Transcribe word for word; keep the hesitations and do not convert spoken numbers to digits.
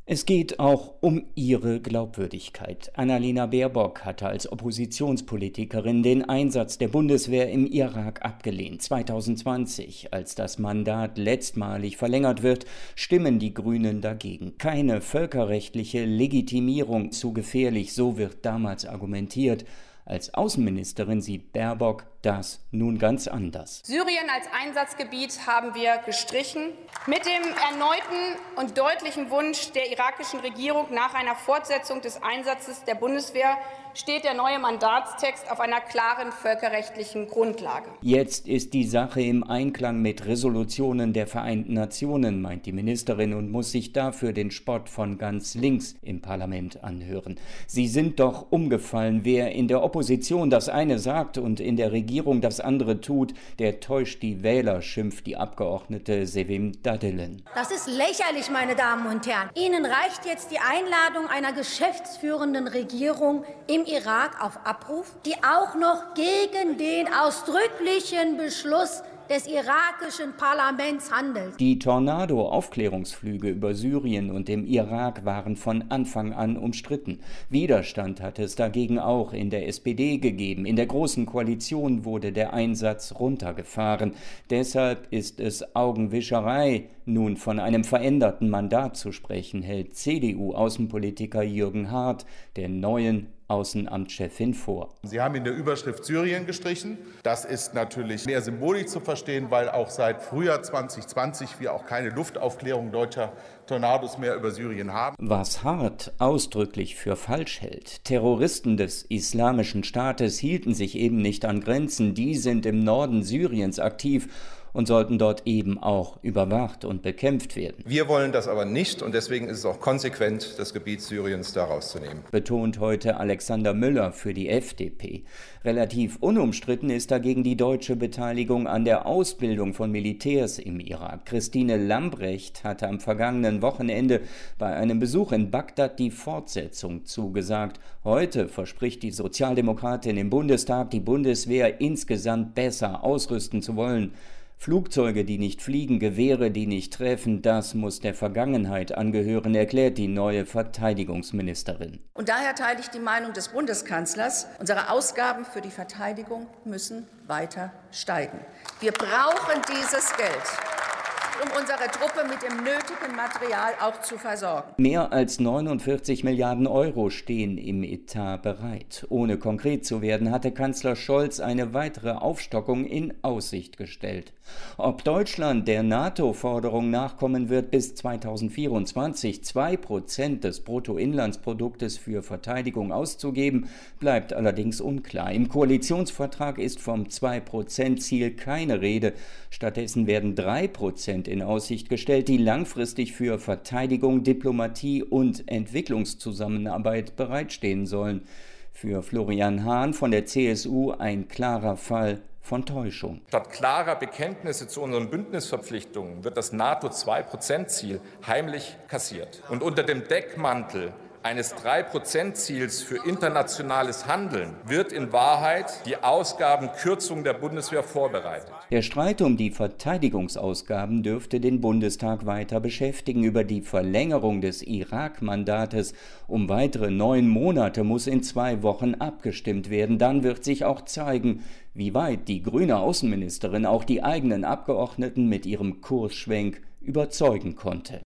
Es geht auch um ihre Glaubwürdigkeit. Annalena Baerbock hatte als Oppositionspolitikerin den Einsatz der Bundeswehr im Irak abgelehnt. zweitausendzwanzig, als das Mandat letztmalig verlängert wird, stimmen die Grünen dagegen. Keine völkerrechtliche Legitimierung, zu gefährlich, so wird damals argumentiert. Als Außenministerin sieht Baerbock das nun ganz anders. Syrien als Einsatzgebiet haben wir gestrichen. Mit dem erneuten und deutlichen Wunsch der irakischen Regierung nach einer Fortsetzung des Einsatzes der Bundeswehr steht der neue Mandatstext auf einer klaren völkerrechtlichen Grundlage. Jetzt ist die Sache im Einklang mit Resolutionen der Vereinten Nationen, meint die Ministerin, und muss sich dafür den Spott von ganz links im Parlament anhören. Sie sind doch umgefallen. Wer in der Opposition das eine sagt und in der Regierung das andere tut, der täuscht die Wähler, schimpft die Abgeordnete Sevim Dadelen. Das ist lächerlich, meine Damen und Herren. Ihnen reicht jetzt die Einladung einer geschäftsführenden Regierung im Irak auf Abruf, die auch noch gegen den ausdrücklichen Beschluss des irakischen Parlaments handelt. Die Tornado-Aufklärungsflüge über Syrien und dem Irak waren von Anfang an umstritten. Widerstand hat es dagegen auch in der S P D gegeben. In der Großen Koalition wurde der Einsatz runtergefahren. Deshalb ist es Augenwischerei, nun von einem veränderten Mandat zu sprechen, hält C D U-Außenpolitiker Jürgen Hart der neuen Außenamtschefin vor. Sie haben in der Überschrift Syrien gestrichen. Das ist natürlich mehr symbolisch zu verstehen, weil auch seit Frühjahr zwanzig zwanzig wir auch keine Luftaufklärung deutscher Tornados mehr über Syrien haben. Was Hart ausdrücklich für falsch hält: Terroristen des Islamischen Staates hielten sich eben nicht an Grenzen. Die sind im Norden Syriens aktiv und sollten dort eben auch überwacht und bekämpft werden. Wir wollen das aber nicht, und deswegen ist es auch konsequent, das Gebiet Syriens da rauszunehmen. Betont heute Alexander Müller für die F D P. Relativ unumstritten ist dagegen die deutsche Beteiligung an der Ausbildung von Militärs im Irak. Christine Lambrecht hatte am vergangenen Wochenende bei einem Besuch in Bagdad die Fortsetzung zugesagt. Heute verspricht die Sozialdemokratin im Bundestag, die Bundeswehr insgesamt besser ausrüsten zu wollen. Flugzeuge, die nicht fliegen, Gewehre, die nicht treffen, das muss der Vergangenheit angehören, erklärt die neue Verteidigungsministerin. Und daher teile ich die Meinung des Bundeskanzlers, unsere Ausgaben für die Verteidigung müssen weiter steigen. Wir brauchen dieses Geld, um unsere Truppe mit dem nötigen Material auch zu versorgen. Mehr als neunundvierzig Milliarden Euro stehen im Etat bereit. Ohne konkret zu werden, hatte Kanzler Scholz eine weitere Aufstockung in Aussicht gestellt. Ob Deutschland der NATO-Forderung nachkommen wird, bis zweitausendvierundzwanzig zwei Prozent des Bruttoinlandsproduktes für Verteidigung auszugeben, bleibt allerdings unklar. Im Koalitionsvertrag ist vom zwei Prozent Ziel keine Rede. Stattdessen werden drei Prozent in Aussicht gestellt, die langfristig für Verteidigung, Diplomatie und Entwicklungszusammenarbeit bereitstehen sollen. Für Florian Hahn von der C S U ein klarer Fall von Täuschung. Statt klarer Bekenntnisse zu unseren Bündnisverpflichtungen wird das NATO zwei Prozent Ziel heimlich kassiert. Und unter dem Deckmantel eines drei Prozent Ziels für internationales Handeln wird in Wahrheit die Ausgabenkürzung der Bundeswehr vorbereitet. Der Streit um die Verteidigungsausgaben dürfte den Bundestag weiter beschäftigen. Über die Verlängerung des Irak-Mandates um weitere neun Monate muss in zwei Wochen abgestimmt werden. Dann wird sich auch zeigen, wie weit die grüne Außenministerin auch die eigenen Abgeordneten mit ihrem Kursschwenk überzeugen konnte.